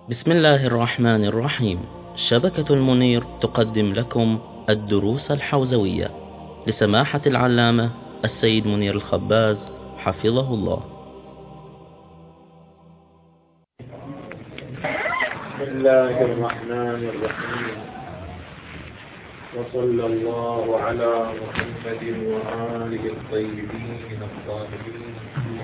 بسم الله الرحمن الرحيم. شبكة المنير تقدم لكم الدروس الحوزوية لسماحة العلامة السيد منير الخباز حفظه الله. بسم الله الرحمن الرحيم، وصلى الله على محمد وآله الطيبين الطاهرين.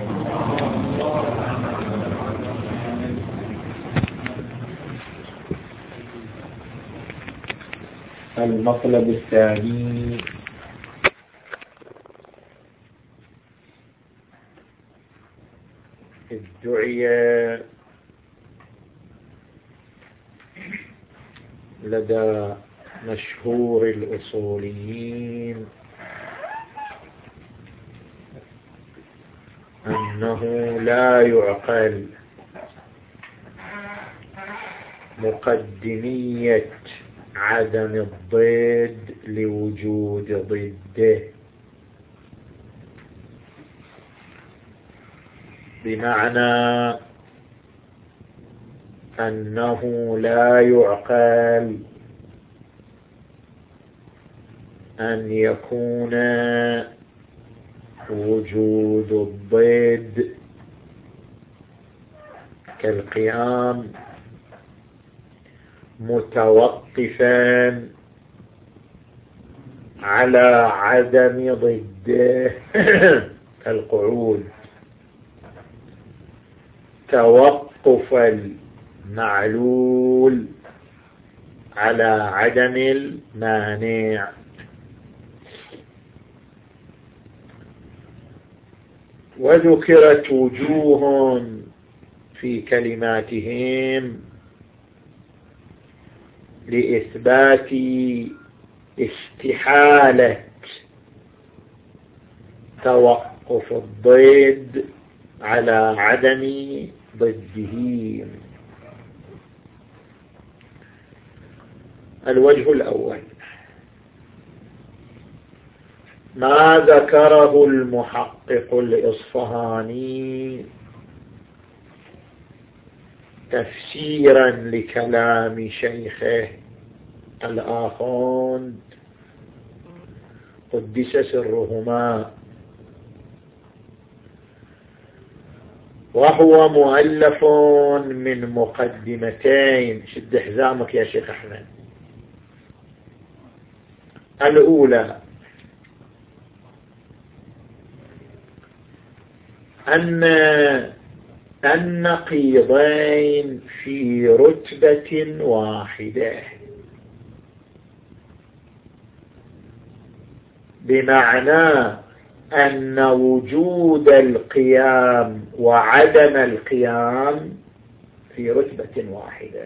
المطلب الثاني: ادعي لدى مشهور الأصوليين أنه لا يعقل مقدمية عدم الضد لوجود ضده، بمعنى أنه لا يعقل أن يكون وجود الضد كالقيام متوقفا على عدم ضده كالقعود، توقف المعلول على عدم المانع. وذكرت وجوه في كلماتهم لإثبات استحالة توقف الضد على عدم ضده. الوجه الأول ما ذكره المحقق الإصفهاني تفسيرا لكلام شيخه الآخوند قدس سرهما، وهو مؤلف من مقدمتين. شد حزامك يا شيخ أحمد. الأولى أن النقيضين في رتبة واحدة، بمعنى أن وجود القيام وعدم القيام في رتبة واحدة،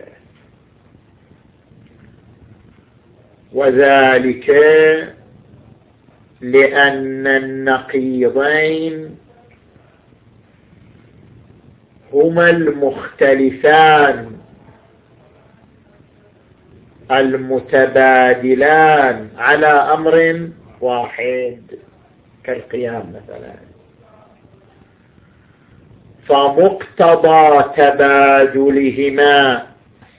وذلك لأن النقيضين هما المختلفان المتبادلان على أمر واحد كالقيام مثلا، فمقتضى تبادلهما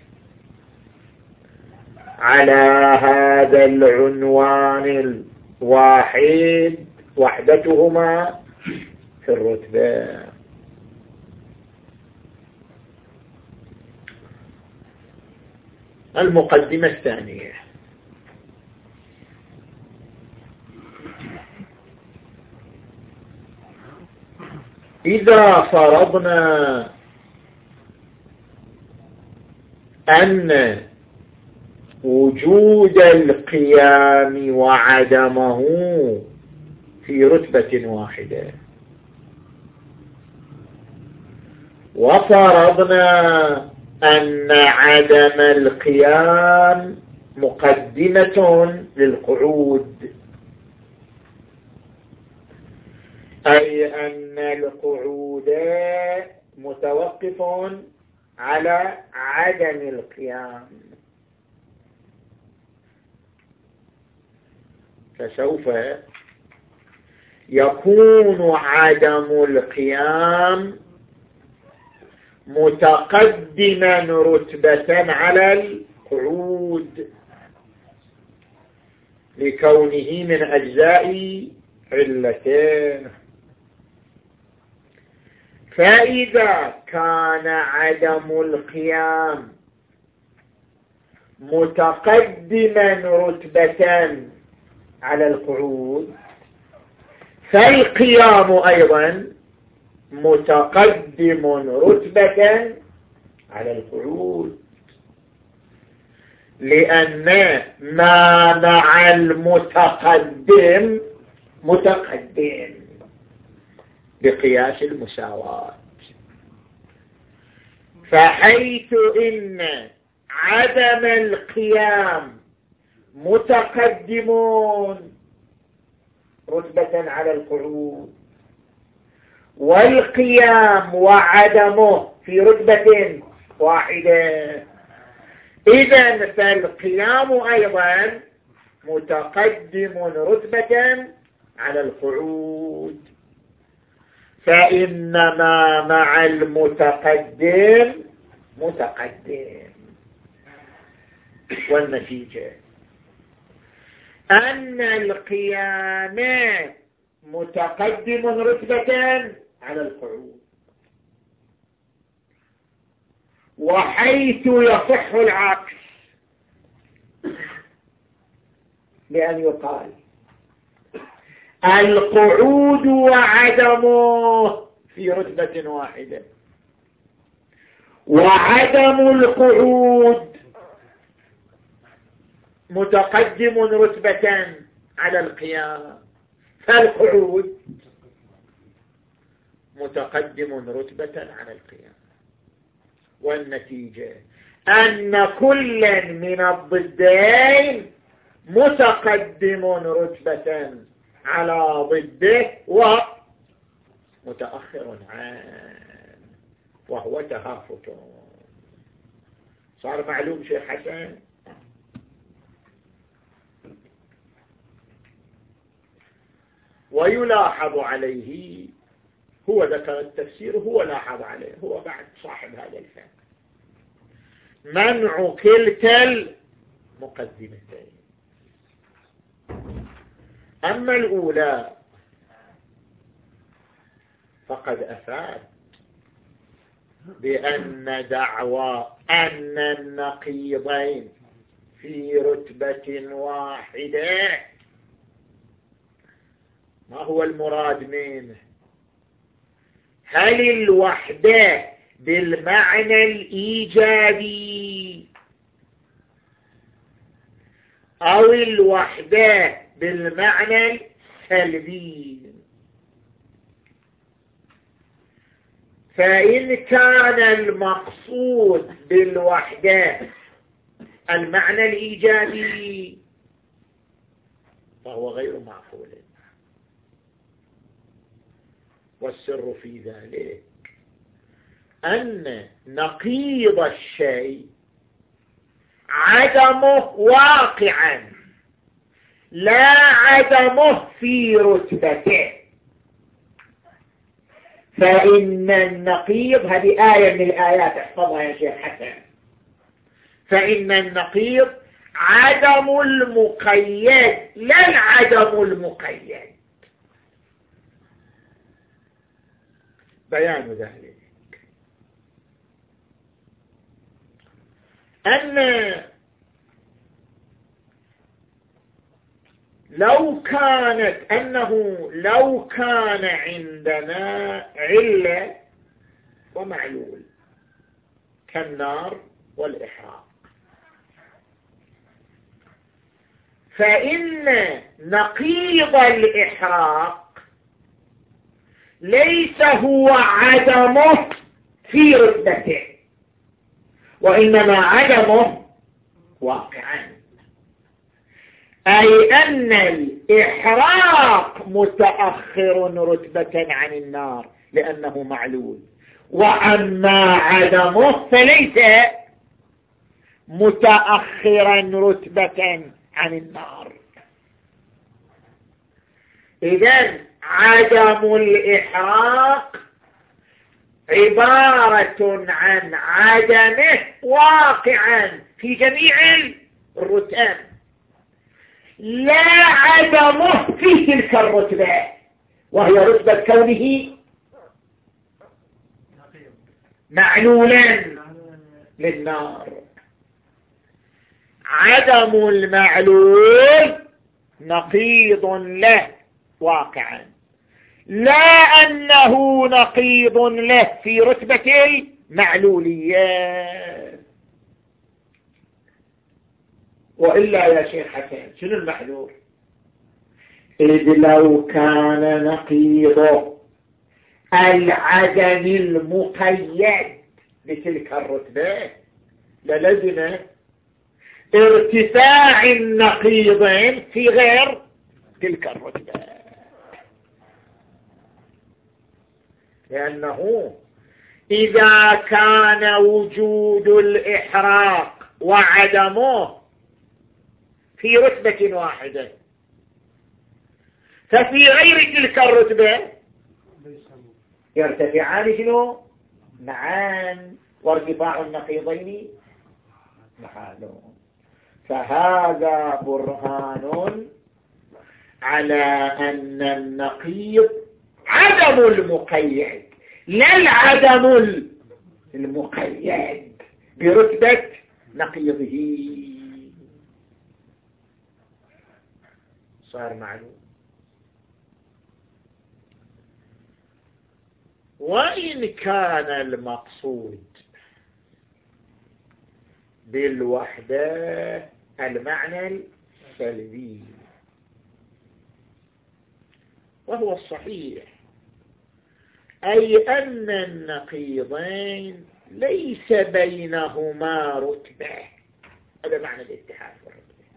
على هذا العنوان الواحد وحدتهما في الرتبة. المقدمة الثانية: إذا فرضنا أن وجود القيام وعدمه في رتبة واحدة، وفرضنا أن عدم القيام مقدمة للقعود، أي أن القعود متوقف على عدم القيام، فسوف يكون عدم القيام متقدما رتبة على القعود لكونه من أجزاء علتين. فإذا كان عدم القيام متقدما رتبة على القعود فالقيام أيضا متقدم رتبة على القعود، لأن ما مع المتقدم متقدم بقياس المساواة. فحيث إن عدم القيام متقدمون رتبة على القعود والقيام وعدمه في رتبة واحدة، إذن فالقيام أيضا متقدم رتبة على القعود، فإنما مع المتقدم متقدم. والنتيجة أن القيام متقدم رتبة على القعود، وحيث يصح العكس بأن يقال القعود وعدمه في رتبة واحدة، وعدم القعود متقدم رتبة على القيام، فالقعود متقدم رتبة على القيام. والنتيجة أن كل من الضدين متقدم رتبة على ضده ومتأخر عنه، وهو تهافت. صار معلوم شيخ حسن؟ ويلاحظ عليه، هو ذكر التفسير، هو لاحظ عليه، هو بعد صاحب هذا الفهم، منع كلتا المقدمتين. أما الأولى فقد أفاد بأن دعوى أن النقيضين في رتبة واحدة ما هو المراد منه؟ هل الوحدة بالمعنى الإيجابي أو الوحدة بالمعنى السلبي؟ فإن كان المقصود بالوحدة المعنى الإيجابي فهو غير معقول، والسر في ذلك أن نقيض الشيء عدمه واقعا لا عدمه في رتبته. فإن النقيض، هذه آية من الآيات احفظها يا شيخ حسن، فإن النقيض عدم المقيد لا العدم المقيد. بيان ذلك أن لو كان عندنا علة ومعلول كالنار والإحراق، فإن نقيض الإحراق ليس هو عدمه في رتبته، وإنما عدمه واقعا، أي أن الإحراق متأخر رتبة عن النار لأنه معلول، وأما عدمه فليس متأخرا رتبة عن النار. إذن عدم الإحراق عبارة عن عدمه واقعا في جميع الرتب، لا عدمه في تلك الرتبة، وهي رتبة كونه معلولا للنار. عدم المعلول نقيض له واقعا، لا أنه نقيض له في رتبة المعلوليات. وإلا يا شيخ حسن شنو المحذور؟ إذ لو كان نقيض العدم المقيد بتلك الرتبة للزم ارتفاع النقيضين في غير تلك الرتبة، لأنه إذا كان وجود الإحراق وعدمه في رتبة واحدة، ففي غير تلك الرتبة يرتفعان شنو؟ معان، وارتفاع النقيضين محال. فهذا برهان على أن النقيض عدم المقيد، لا العدم المقيد برتبة نقيضه. صار معلوم. وإن كان المقصود بالوحدة المعنى السلبي، وهو الصحيح، أي أن النقيضين ليس بينهما رتبة، هذا معنى الاتحاد والرتبة،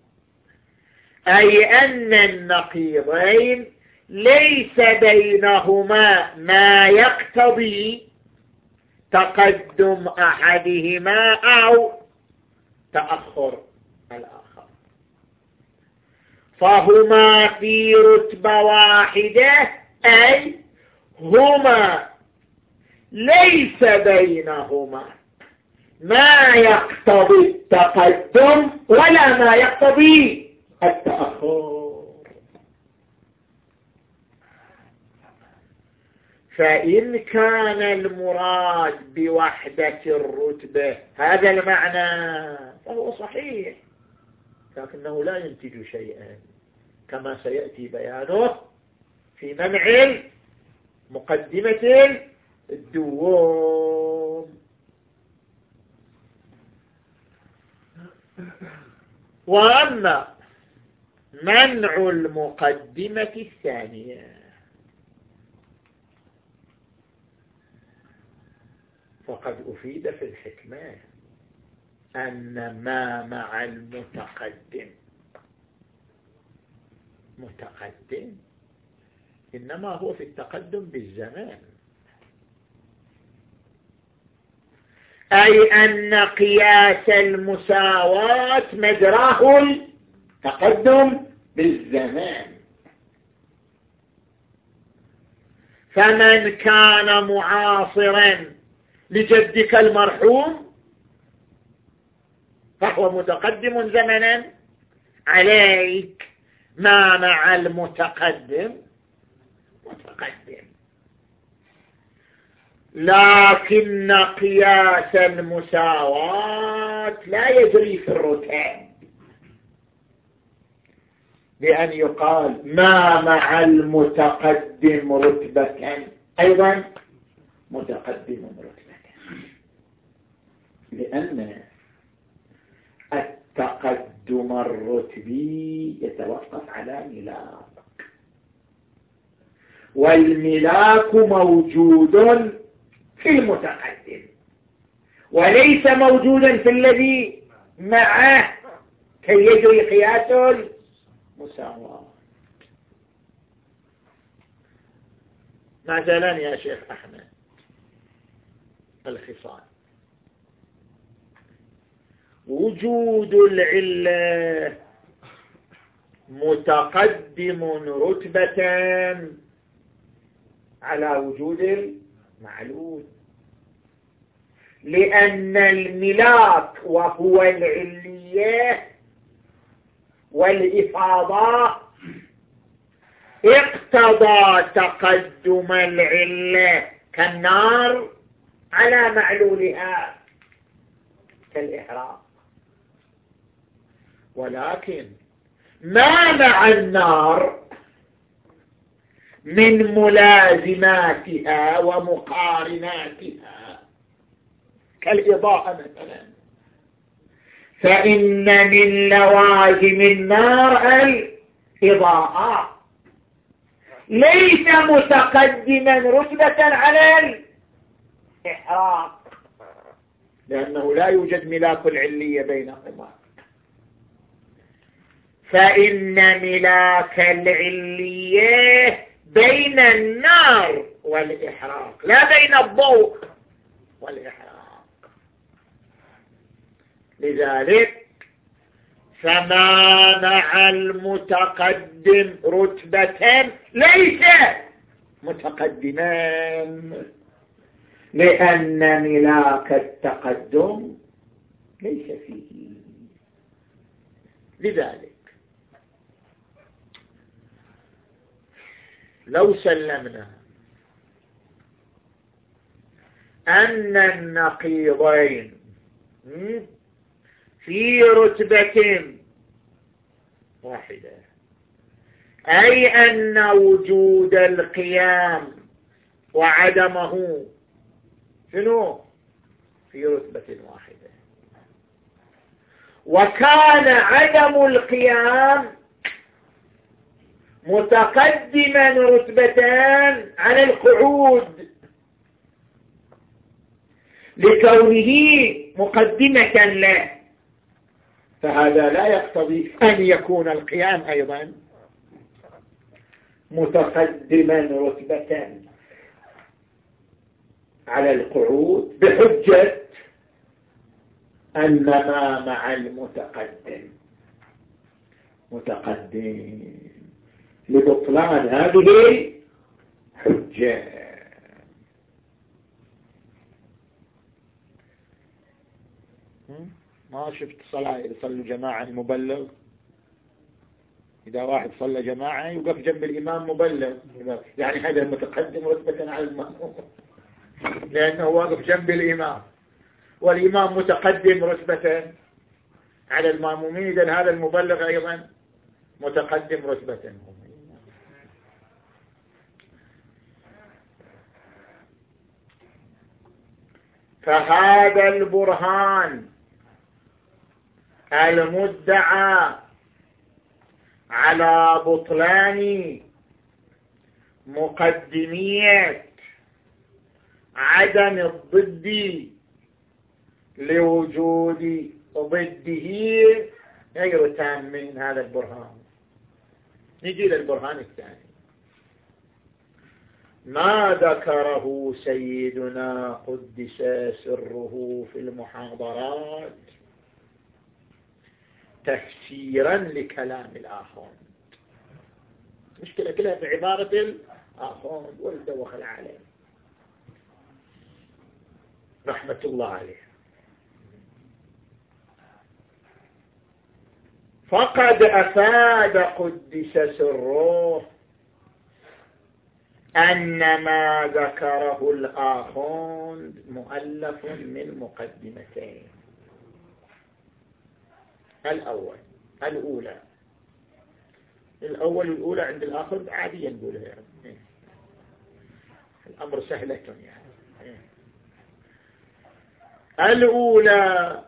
أي أن النقيضين ليس بينهما ما يقتضي تقدم أحدهما أو تأخر الآخر، فهما في رتبة واحدة، أي هما ليس بينهما ما يقتضي التقدم ولا ما يقتضي التأخر. فإن كان المراد بوحدة الرتبة هذا المعنى فهو صحيح، لكنه لا ينتج شيئا كما سيأتي بيانه في منع مقدمة الدوام. وأما منع المقدمة الثانية فقد أفيد في الحكمة أن ما مع المتقدم متقدم إنما هو في التقدم بالزمان، أي أن قياس المساواة مجراه التقدم بالزمان. فمن كان معاصرا لجدك المرحوم فهو متقدم زمنا عليك، ما مع المتقدم متقدم، لكن قياس المساواة لا يجري في الرتب، بأن يقال ما مع المتقدم رتبة أيضا متقدم رتبة، لأن التقدم الرتبي يتوقف على ملاك، والملاك موجود في المتقدم وليس موجودا في الذي معه كي يجري قياس المساواة. مثلا يا شيخ أحمد الخصال، وجود العلة متقدم رتبة على وجود معلول، لأن الملاك وهو العلية والإفاضة اقتضى تقدم العلة كالنار على معلولها كالإحراق، ولكن ما مع النار من ملازماتها ومقارناتها كالإضاءة مثلا، فإن من لوازم النار الإضاءة، ليس متقدما رتبة على الإحراق، لأنه لا يوجد ملاك العلية بينهما، فإن ملاك العلية بين النار والإحراق لا بين الضوء والإحراق. لذلك فما مع المتقدم رتبة ليس متقدمان، لأن ملاك التقدم ليس فيه. لذلك لو سلمنا أن النقيضين في رتبة واحدة، أي أن وجود القيام وعدمه شنو في رتبة واحدة، وكان عدم القيام متقدما رتبتان على القعود لكونه مقدمة له، فهذا لا يقتضي أن يكون القيام أيضا متقدما رتبة على القعود، بحجة أن ما مع المتقدم متقدم، لبطلان هذه الحجة. ما شفت صلاة يصلوا جماعة المبلغ، إذا واحد صلى جماعة يوقف جنب الإمام مبلغ، يعني هذا متقدم رتبة على المأموم لأنه واقف جنب الإمام، والإمام متقدم رتبة على المأمومين، إذن هذا المبلغ أيضا متقدم رتبة. فهذا البرهان المدعى على بطلان مقدمية عدم الضد لوجود ضده غير تام من هذا البرهان. نجي للبرهان الثاني، ما ذكره سيدنا قدس سره في المحاضرات تفسيرا لكلام الآخر، مشكلة كلها في عبارة الآخر والدوخ العالم رحمة الله عليه. فقد أفاد قدس سره أن ما ذكره الآخوند مؤلف من مقدمتين. الأولى عند الآخوند عاديا نقولها يعني. الأمر سهلة يعني. الأولى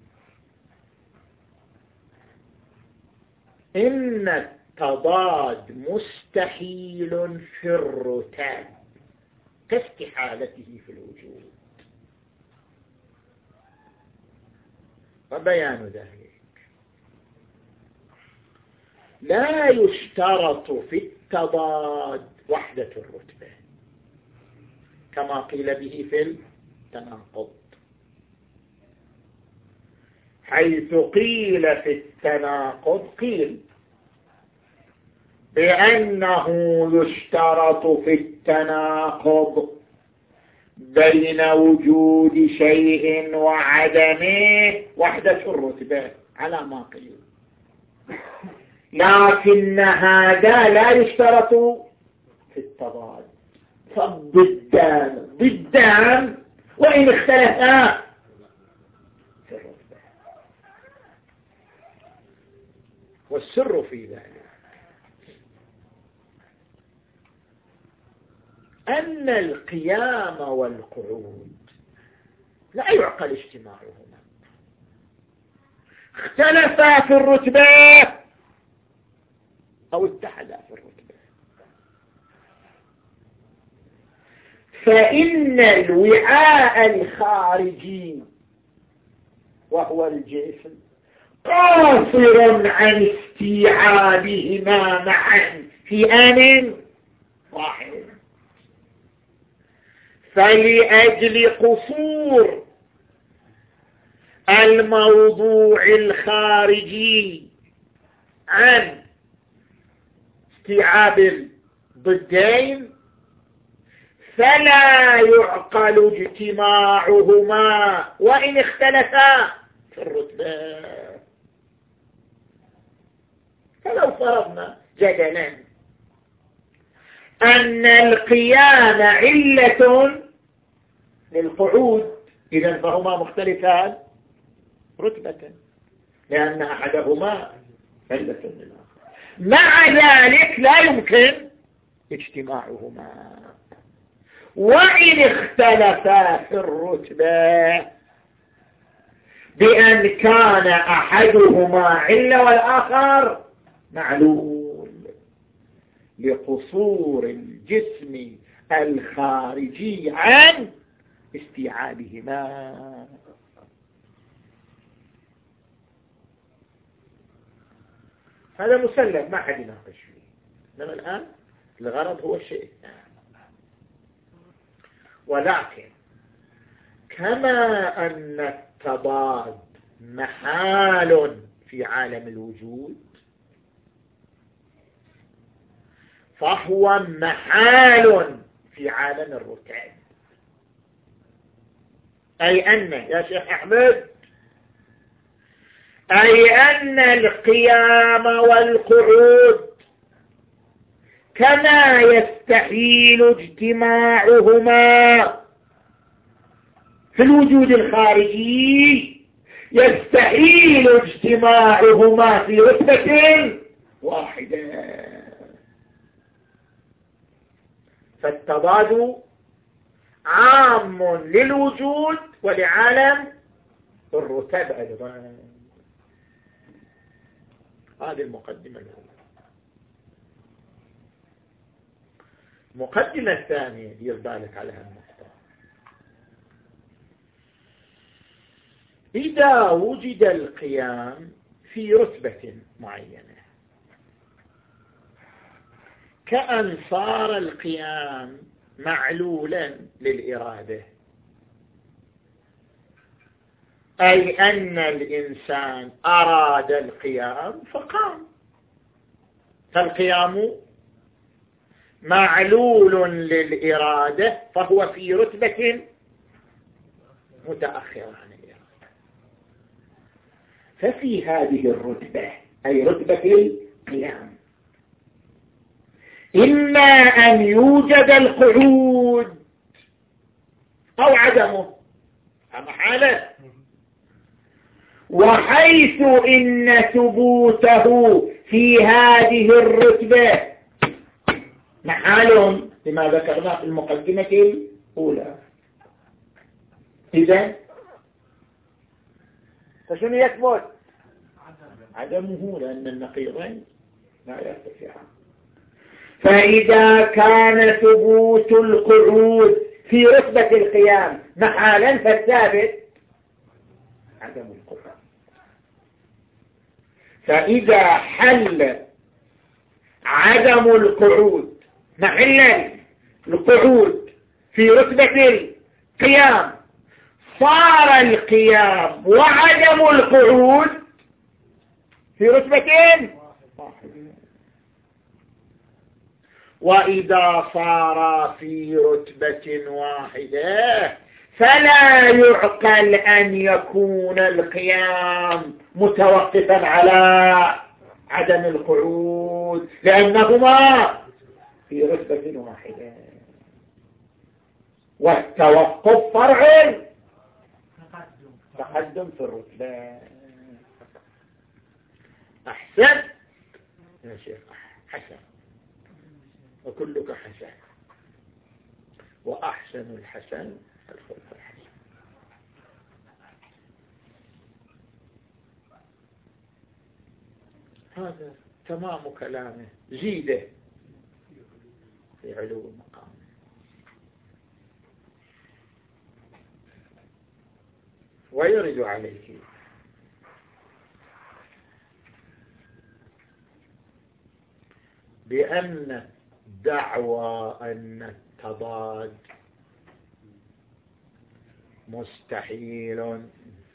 إن التضاد مستحيل في الرتاب كاستحالته في الوجود، وبيان ذلك لا يشترط في التضاد وحدة الرتبة كما قيل به في التناقض، حيث قيل في التناقض قيل بأنه يشترط في التناقض بين وجود شيء وعدمه وحدة الرتبة على ما قيل، لكن هذا لا يشترط في التضاد، فالضدان وإن اختلفا في الرتبة. والسر في ذلك أن القيام والقعود لا يعقل اجتماعهما، اختلفا في الرتبة أو اتحدا في الرتبة. فإن الوعاء الخارجي وهو الجسم قاصر عن استيعابهما معا في آن واحد، فلأجل قصور الموضوع الخارجي عن استيعاب الضدين فلا يعقل اجتماعهما وإن اختلفا في الرتبة. فلو فرضنا جدلا أن القيام علة للقعود، إذن فهما مختلفان رتبة لأن أحدهما علة للآخر، مع ذلك لا يمكن اجتماعهما. وإن اختلفا في الرتبة بأن كان أحدهما علة والآخر معلول لقصور الجسم الخارجي عن استيعابهما. هذا مسلم ما حد يناقش فيه، إنما الآن الغرض هو الشيء الثاني. ولكن كما أن التضاد محال في عالم الوجود فهو محال في عالم الرتب. أي أن يا شيخ أحمد أي أن القيام والقعود كما يستحيل اجتماعهما في الوجود الخارجي يستحيل اجتماعهما في رتبة واحدة. فالتضاد عام للوجود ولعالم الرتب أيضا. هذه المقدمة الأولى. المقدمة الثانية يرضالك على هالنقطة. إذا وجد القيام في رتبة معينة كأن صار القيام معلولا للإرادة، أي أن الإنسان أراد القيام فقام، فالقيام معلول للإرادة فهو في رتبة متأخرة عن الإرادة. ففي هذه الرتبة أي رتبة القيام إما أن يوجد القعود أو عدمه محالة، وحيث إن ثبوته في هذه الرتبة محال لما ذكرنا في المقدمة الأولى. إذن فشنو يثبت؟ عدمه، لأن النقيضين لا يرتفعان. فإذا كان ثبوت القعود في رتبة القيام محالا فالثابت عدم القعود. فإذا حل عدم القعود محلا القعود في رتبة القيام صار القيام وعدم القعود في رتبتين واحدة. وإذا صار في رتبة واحدة فلا يعقل أن يكون القيام متوقفا على عدم القعود، لأنهما في رتبة واحدة، والتوقف فرع تقدم في الرتبة. أحسن يا شيخ، حسن، وكلك حسن، وأحسن الحسن الخلق الحسن. هذا تمام كلامه، زيده في علو المقام. ويرد عليه بأن دعوى أن التضاد مستحيل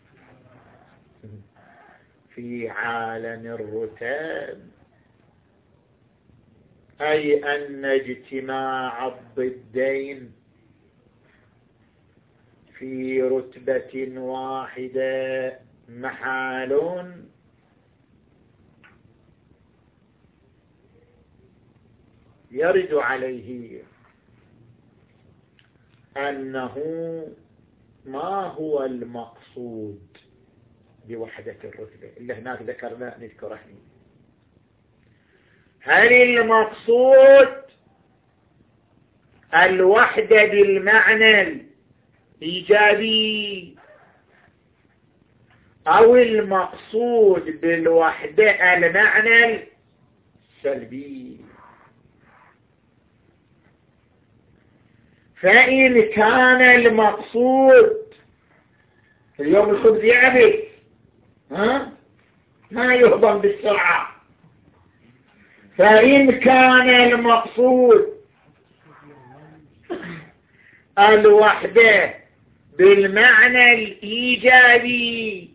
في عالم الرتب، أي أن اجتماع الضدين في رتبة واحدة محال، يرد عليه أنه ما هو المقصود بوحدة الرتبة اللي هناك ذكرنا نذكره. هل المقصود الوحدة بالمعنى الإيجابي، أو المقصود بالوحدة المعنى السلبي؟ فإن كان المقصود اليوم الخبز يعبث ما يهضم بالسرعة، فإن كان المقصود الوحدة بالمعنى الإيجابي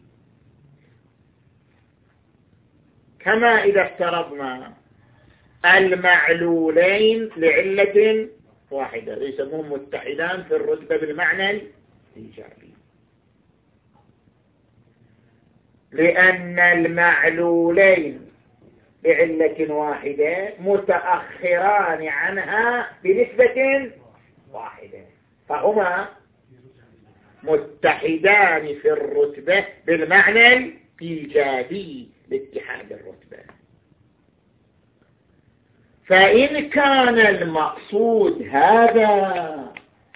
كما إذا افترضنا المعلولين لعلة واحدة يسمون متحدان في الرتبة بالمعنى الإيجابي، لأن المعلولين بعلة واحدة متأخران عنها بنسبة واحدة، فهما متحدان في الرتبة بالمعنى الإيجابي لاتحاد الرتبة. فإن كان المقصود هذا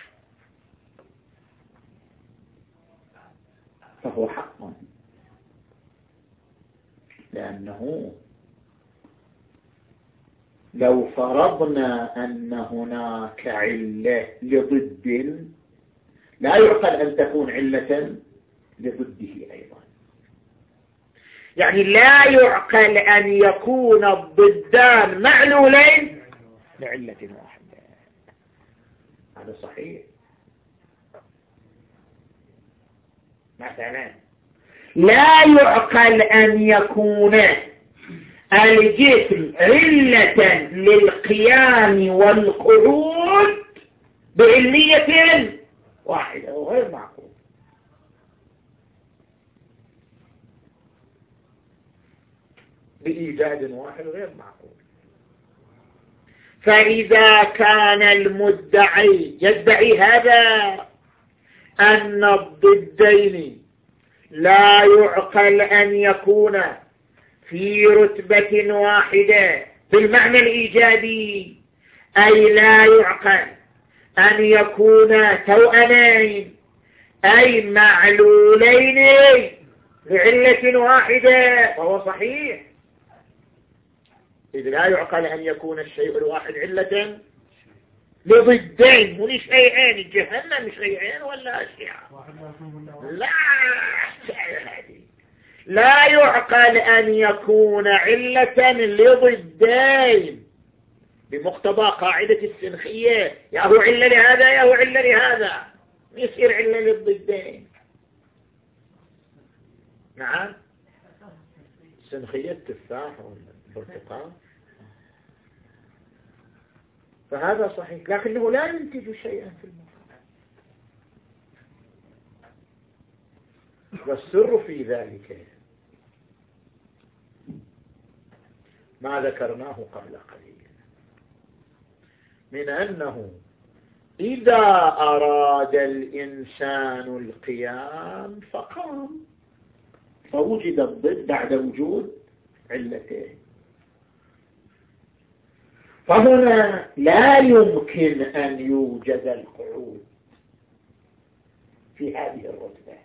فهو حق، لأنه لو فرضنا أن هناك علة لضد لا يعقل أن تكون علة لضده أيضا، يعني لا يعقل أن يكون الضدان معلولين لعلة واحدة. هذا صحيح. مثلا لا يعقل أن يكون الجسم علة للقيام والقعود بعلية واحدة، وغير معقول. بإيجاد واحد غير معقول. فإذا كان المدعي يدعي هذا أن الضدين لا يعقل أن يكون في رتبة واحدة بالمعنى الإيجابي، أي لا يعقل أن يكون توأمين أي معلولين بعلة واحدة، فهو صحيح. إذ لا يعقل أن يكون الشيء الواحد علة لضدين، مو شيئين، جهنم شيئين ولا أشياء، لا يعقل أن يكون علة لضدين بمقتضى قاعدة السنخية، يا هو علة لهذا يا هو علة لهذا، يصير علة للضدين. نعم، سنخية التفاح والبرتقال فهذا صحيح، لكنه لا ينتج شيئا في المفهوم. والسر في ذلك ما ذكرناه قبل قليل من أنه إذا أراد الإنسان القيام فقام، فوجد الضد بعد وجود علتين. فهنا لا يمكن أن يوجد القعود في هذه الرتبة،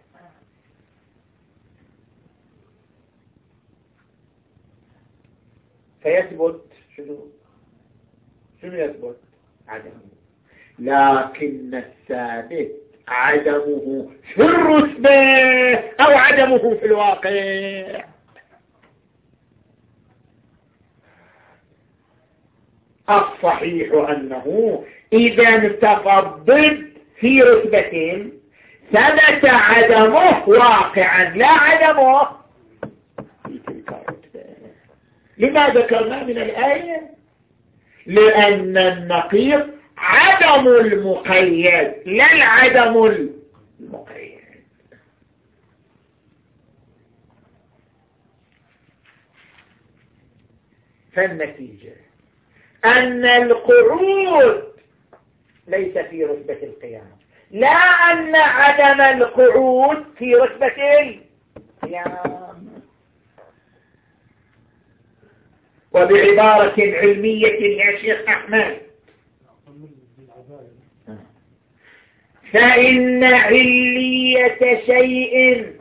فيثبت شنو يثبت؟ عدمه. لكن الثابت عدمه في الرتبة أو عدمه في الواقع. الصحيح أنه إذا انتفى الضد في رتبة ثبت عدمه واقعا لا عدمه في تلك الرتبة. لما ذكرنا من الآية؟ لأن النقيض عدم المقيد لا العدم المقيد. فالنتيجة أن القعود ليس في رتبة القيام، لا أن عدم القعود في رتبة القيام. وبعبارة علمية يا شيخ أحمد، فإن علية شيء،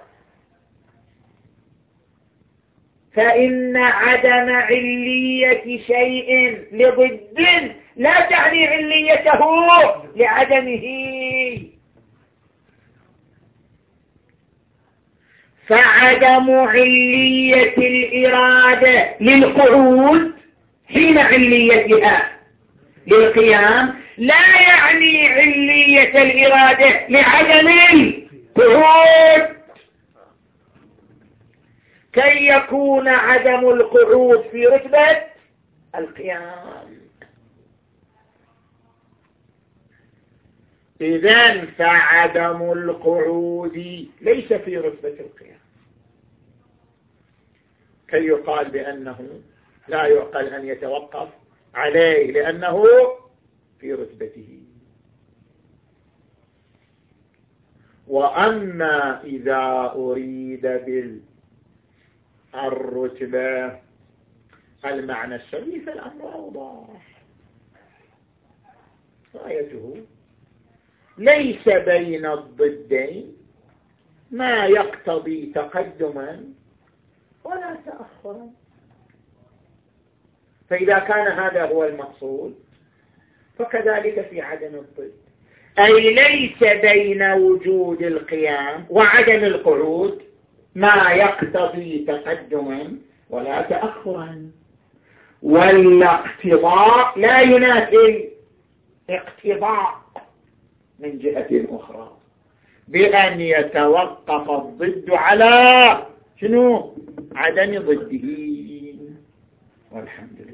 فإن عدم علية شيء لضد لا تعني عليته لعدمه. فعدم علية الإرادة للقعود حين عليتها للقيام لا يعني علية الإرادة لعدم القعود. كي يكون عدم القعود في رتبة القيام. إذن فعدم القعود ليس في رتبة القيام، كي يقال بأنه لا يعقل أن يتوقف عليه لأنه في رتبته. وأما إذا أريد بالرتبة المعنى السوي فالأمر أوضح. غايته ليس بين الضدين ما يقتضي تقدما ولا تأخرا. فإذا كان هذا هو المقصود فكذلك في عدم الضد، أي ليس بين وجود القيام وعدم القعود ما يقتضي تقدما ولا تأخرا. والاقتضاء لا ينافي اقتضاء من جهة أخرى، بأن يتوقف الضد على شنو؟ عدم ضده. والحمد لله.